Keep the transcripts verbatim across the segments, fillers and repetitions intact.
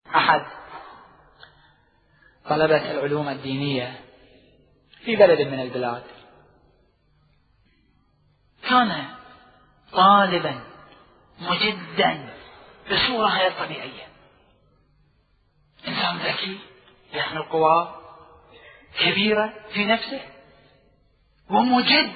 أحد طلبة العلوم الدينية في بلد من البلاد كان طالبا مجدا بصورة غير طبيعية، إنسان ذكي يحمل قوى كبيرة في نفسه ومجد،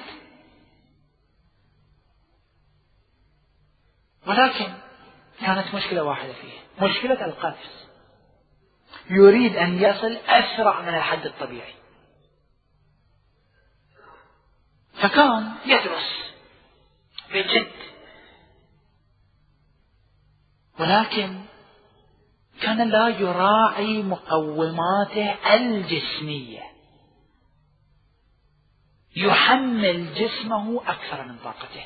ولكن كانت مشكلة واحدة فيه، مشكلة القفز. يريد أن يصل أسرع من الحد الطبيعي، فكان يدرس بجد، ولكن كان لا يراعي مقوماته الجسمية، يحمل جسمه أكثر من طاقته.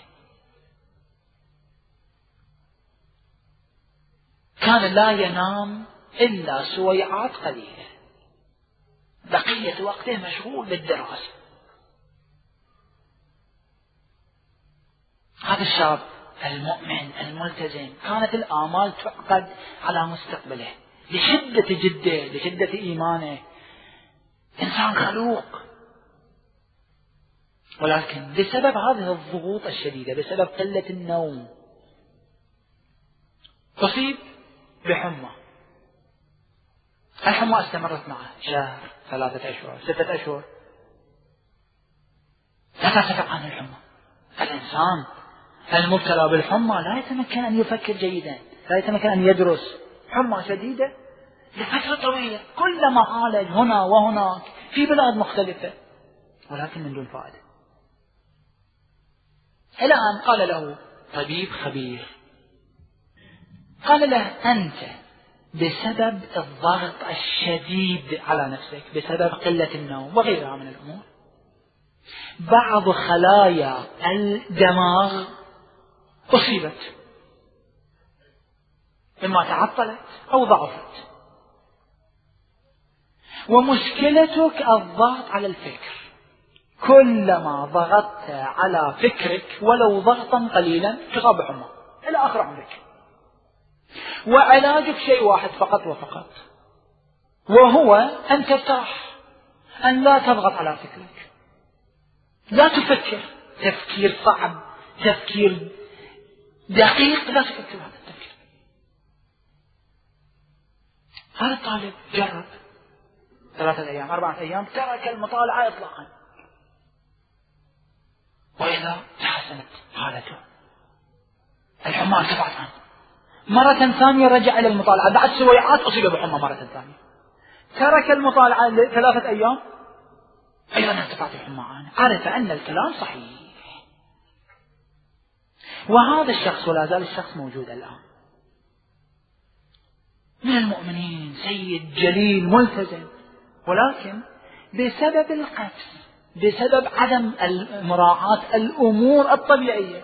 كان لا ينام إلا سويعات قليلة، بقية وقته مشغول بالدراسة. هذا الشاب المؤمن الملتزم كانت الآمال تعقد على مستقبله لشدة جده، لشدة إيمانه، إنسان خلوق، ولكن بسبب هذه الضغوط الشديدة، بسبب قلة النوم، أصيب بحمى. الحمى استمرت معه شهر، ثلاثة أشهر، ستة أشهر، لا ترتفع عنه الحمى. الإنسان المبتلى بالحمى لا يتمكن أن يفكر جيدا، لا يتمكن أن يدرس. حمى شديدة لفترة طويلة، كلما عالج هنا وهناك في بلاد مختلفة، ولكن من دون فائدة. إلى أن قال له طبيب خبير، قال له: أنت بسبب الضغط الشديد على نفسك، بسبب قلة النوم وغيرها من الأمور، بعض خلايا الدماغ أصيبت، إما تعطلت أو ضعفت، ومشكلتك الضغط على الفكر. كلما ضغطت على فكرك ولو ضغطا قليلا تصاب بحمى إلى آخر عمرك، وعلاجك شيء واحد فقط وفقط، وهو أن ترتاح، أن لا تضغط على فكرك، لا تفكر تفكير صعب، تفكير دقيق، لا تفكر هذا التفكير. هذا الطالب جرب ثلاثة أيام، أربعة أيام، ترك المطالعة إطلاقا، وإذا تحسنت حالته، الحمى ارتفعت عنه. مرة ثانية رجع إلى المطالعة، بعد سويعات أصيب بحمى مرة ثانية، ترك المطالعة ثلاثة أيام، أيضا ارتفعت الحمى عنه. عرف أن الكلام صحيح. وهذا الشخص ولا زال الشخص موجود الآن، من المؤمنين، سيد جليل ملتزم، ولكن بسبب القفز، بسبب عدم مراعاة الأمور الطبيعية،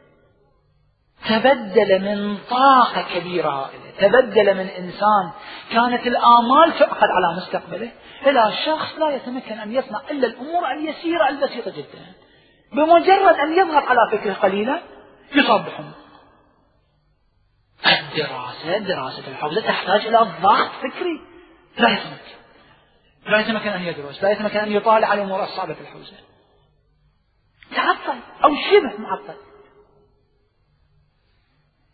تبدل من طاقة كبيرة هائلة، تبدل من إنسان كانت الآمال تعقد على مستقبله إلى شخص لا يتمكن أن يصنع إلا الأمور اليسيرة البسيطة جدا. بمجرد أن يضغط على فكره قليلا يصاب بحمى. الدراسة، دراسة الحوزة تحتاج إلى ضغط فكري، لا يتمكن لا يتمكن أن يدرس، لا يتمكن أن يطالع على الأمور الصعبة في الحوزة، تعطل أو شبه معطل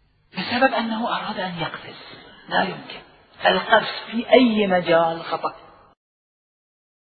بسبب أنه أراد أن يقفز. لا يمكن. القفز في أي مجال خطأ.